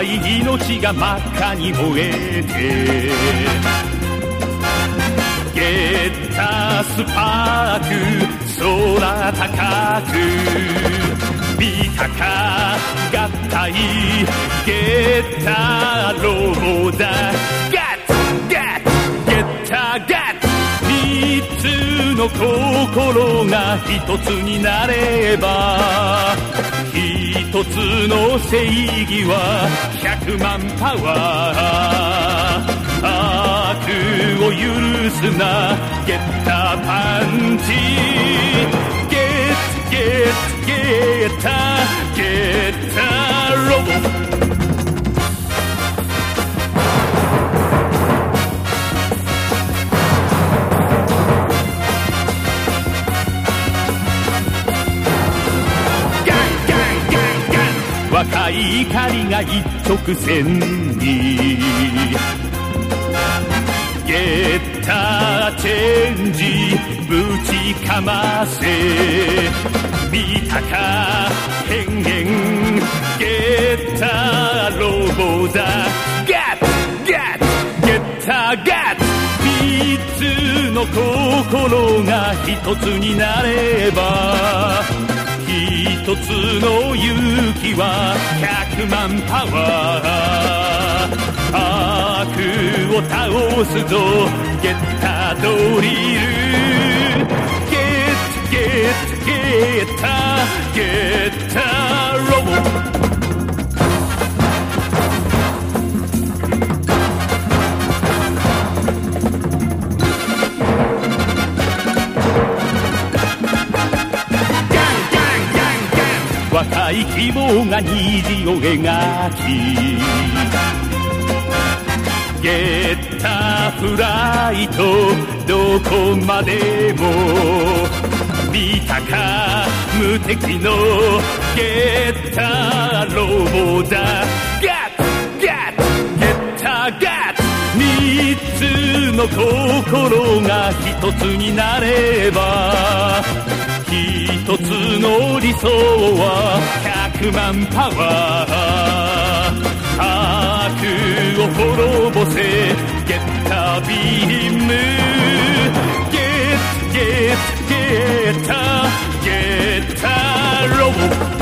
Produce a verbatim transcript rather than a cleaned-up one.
い命が真っ赤に燃えて、ゲッタスパーク空高く見たか合体ゲッタロボだガッツガッツゲッタガッツ三つの心が一つになれば一つの正義は百万パワー悪を許すなゲッタパンチゲッツゲッツゲッタゲッタロボ若い怒りが一直線にゲッタチェンジぶちかませ見たか変幻ゲッタロボだガッツガッツゲッタガッツ三つの心が一つになれば一つの勇気は百万パワー悪を倒すぞゲッタドリルゲッツゲッツゲッタゲッタロボ若い希望が虹を描きゲッタフライトどこまでも見たか無敵のゲッタロボだガッツガッツゲッタガッツ三つの心が一つになれば一つの理想は百万パワー悪を滅ぼせゲッタビームゲッツゲッツゲッタゲッタロボ